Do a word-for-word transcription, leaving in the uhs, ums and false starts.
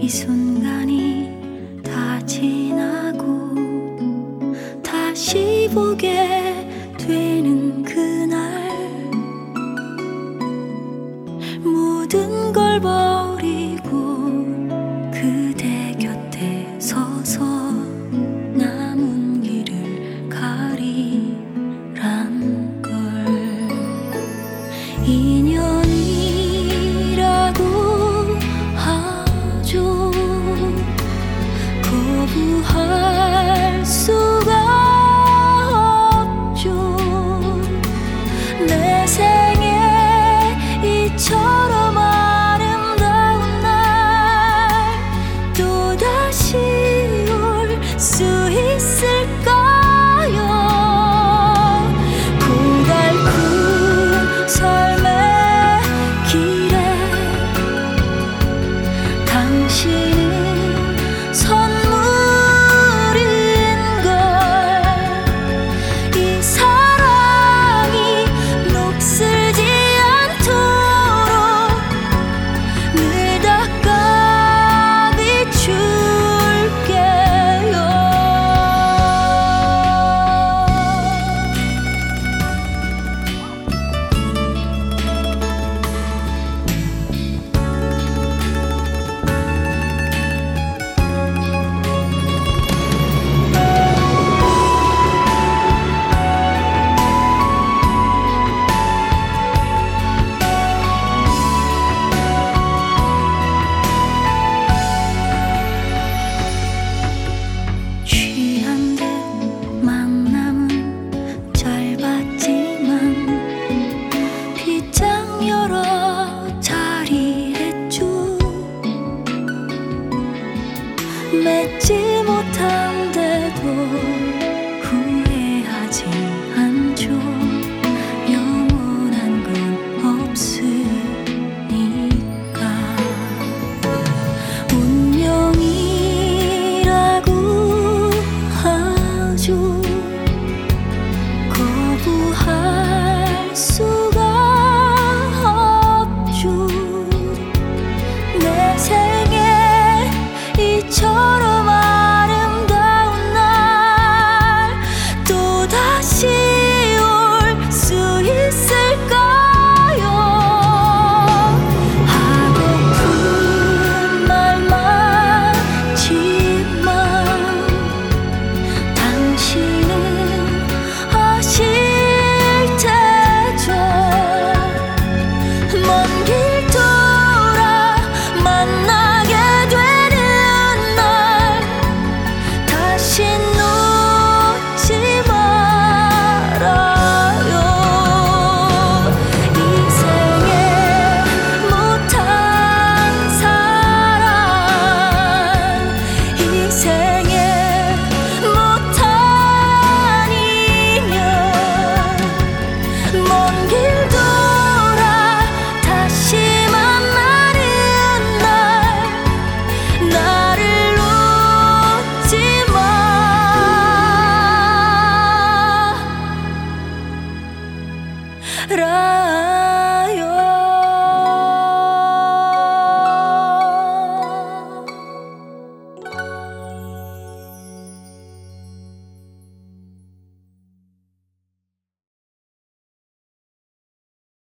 이 순간이 다 지나고 다시 보게 되는 그날 모든 걸 버리고 그대 곁에 서서 남은 길을 가리란 걸. 인연이라고 하죠. 거부할 수가 없죠. 내 생에 이처럼 아름다운 날 또다시 올 수 있을까요? 고달픈 삶의 길에 당신은 선물인걸. 이 사랑이 녹슬지 않도록 늘 닦아 비출게요. 취한 듯 만남은 짧았지만 빗장 열어 자리했죠. 맺지 못한데도 후회하지 않죠. 영원한 건 없으니까. 운명이라고 하죠. 거부할 수가 없죠. 내 생에 이처럼 아름다운 날 또다시 올 수 있을까요? 하고픈 말만 지만 당신은 아실 테죠. 먼 길 돌아 만나게 되는 날 다시 놓지 말아요. 이 생에 못한 사랑, 이 생에 못한 인연, 먼 길 돌아 다시 만나는 날 나를 놓지 마.